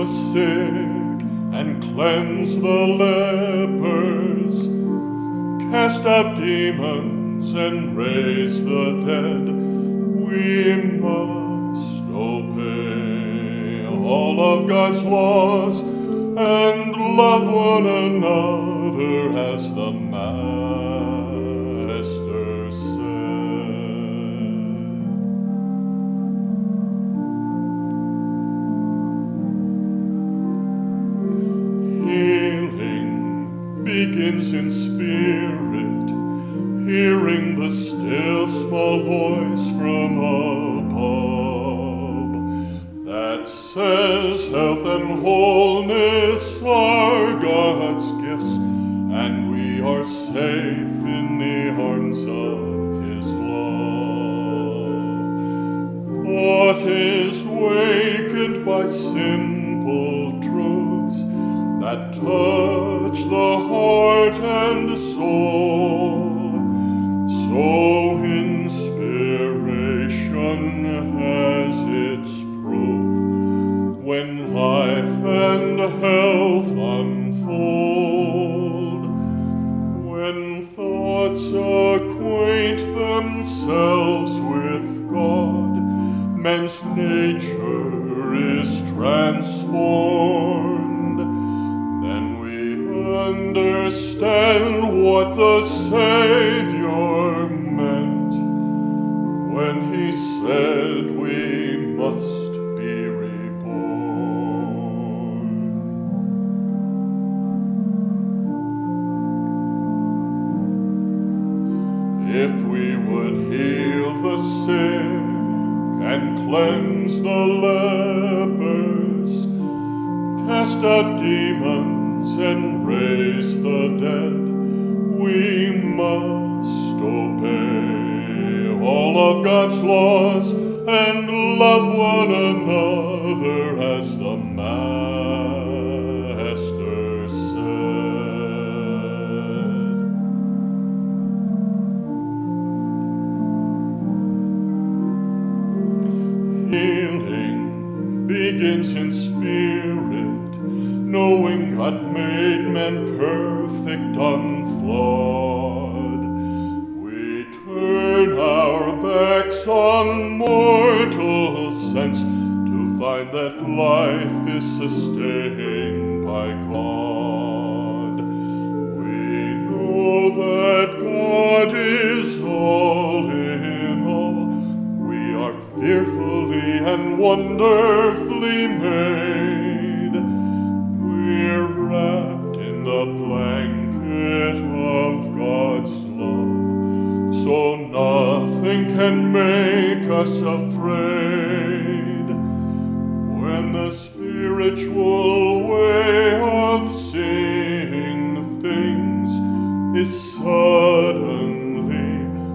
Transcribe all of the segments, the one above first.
sick and cleanse the lepers, cast out demons and raise the dead, we must obey all of God's laws and love one another as the Master said. Healing begins in spirit, hearing the still small voice from above that says health and wholeness are God's gifts, and we are safe in the arms of His love. Thought is wakened by simple truths that touch the heart and soul. So inspiration has its proof when life and health unfold, when thoughts acquaint themselves with God, man's nature is transformed. Then we understand what the Savior meant when He said we must be reborn. If we would heal the sick and cleanse the lepers, cast out demons and raise the dead, we must obey all of God's laws and love one another as the Master said. Healing begins in spirit, knowing God made man perfect, unflawed. We turn our backs on mortal sense to find that life is sustained by God. We know that God is all in all. We are fearfully and wonderfully made. We're wrapped in the blanket of God's love, so nothing can make us afraid. When the spiritual way of seeing things is suddenly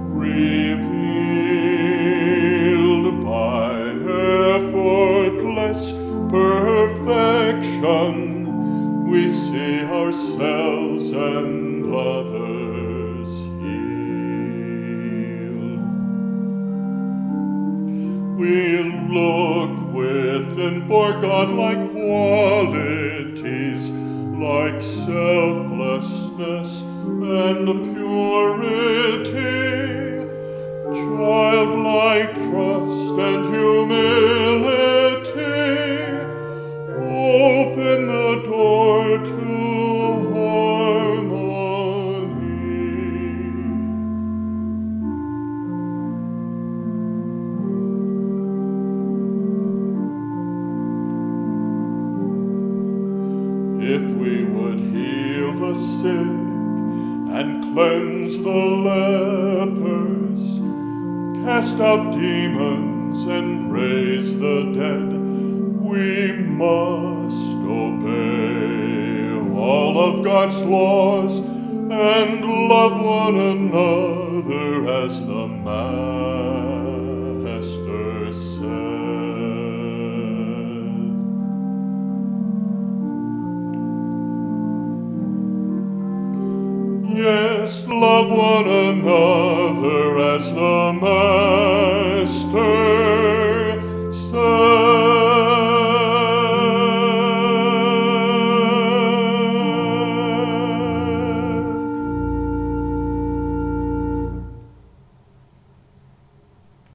revealed by effortless perfection, we see ourselves and others healed. We look within for godlike qualities like selflessness and purity, childlike trust and humility. Open the door to if we would heal the sick and cleanse the lepers, cast out demons and raise the dead, we must obey all of God's laws and love one another as the Master said. Yes, love one another as the